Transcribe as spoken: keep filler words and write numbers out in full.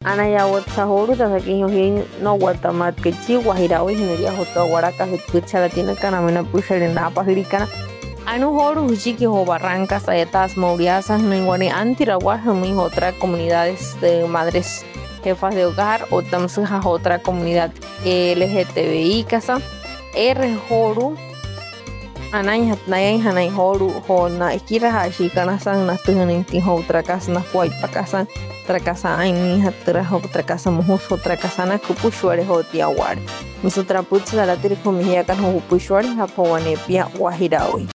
ana ya whatsa horu ta saki hohi no guatamat que chi guajirawi hineria hoto guaraca pucha latina kana mena pucha na pahirikana anu horu huchiki ho Barrancas Ayatas Mauriasas Ningwani Antirawar mi otra comunidades de madres jefas de hogar o tamsuja otra comunidad L G T B I casa R horu anay hatnay hanay horu ho na ikira hashi kana sang na tuhanin ti ho otra casa na kwai pakasan otra casa ay ni hatra ho otra casa muhus otra casa na kupushware ho tiawar misotra putsa la tir komihia kan ho pushware ha pawane pia wahirawi